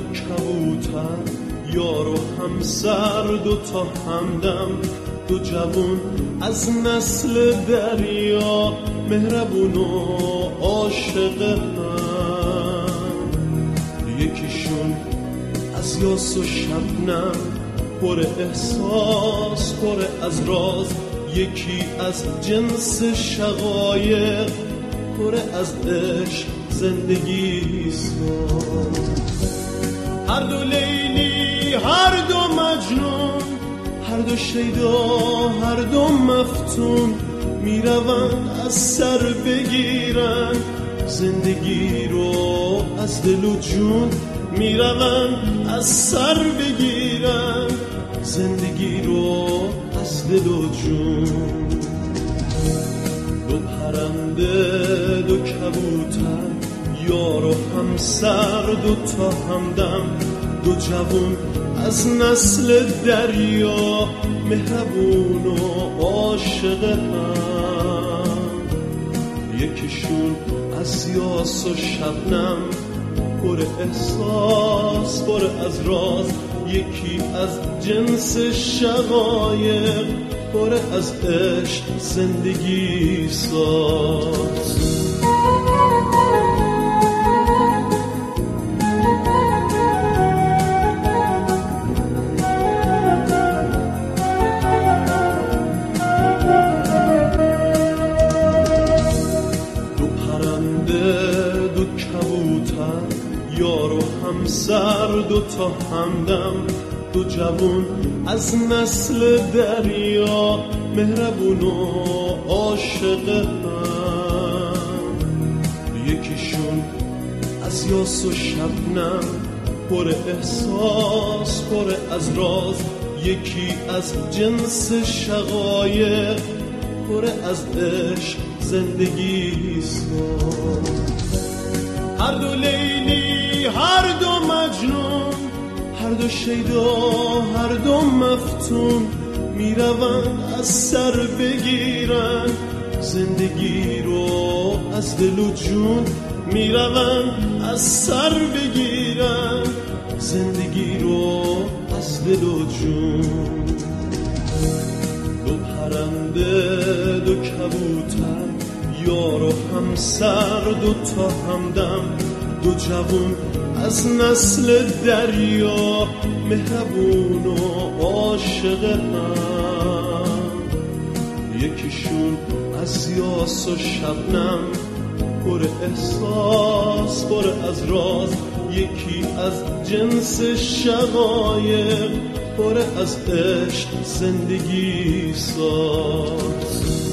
کبوتر، یار و همسر، دوتا همدم، دو جوون از نسل دریا، مهربون و عاشق هم. یکیشون از یاس و شبنم، پر احساس پر از راز، یکی از جنس شقایق، پر از عشق زندگی ساز. هر دو لیلی، هر دو مجنون، هر دو شیدا، هر دو مفتون، میروند از سر بگیرن زندگی رو از دل و جون، میروند از سر بگیرن زندگی رو از دل و جون. دو پرنده، دو کبوتر، یار و همسر، دو تا همدم، دو جوون از نسل دریا، مهربون و عاشق هم. یکیشون از یاس و شبنم، پر احساس پر از راز، یکی از جنس شقایق، پر از عشق زندگی ساز. یار و همسر، دو تا همدم، دو جوون از نسل دریا، مهربون و عاشق هم. یکیشون از یاس و شبنم، پر احساس پر از راز، یکی از جنس شقایق، پر از عشق زندگی ساز. هر دو لیلی، هر دو مجنون، هر دو شیدا، هر دو مفتون، میروند از سر بگیرن زندگی رو از دل و جون، میروند از سر بگیرن زندگی رو از دل و جون. دو پرنده، دو کبوتر، یار و همسر، دو تا همدم، دو جوون از نسل دریا، مهربون و عاشق هم. یکیشون از یاس و شبنم، پر احساس پر از راز، یکی از جنس شقایق، پر از عشق زندگی ساز.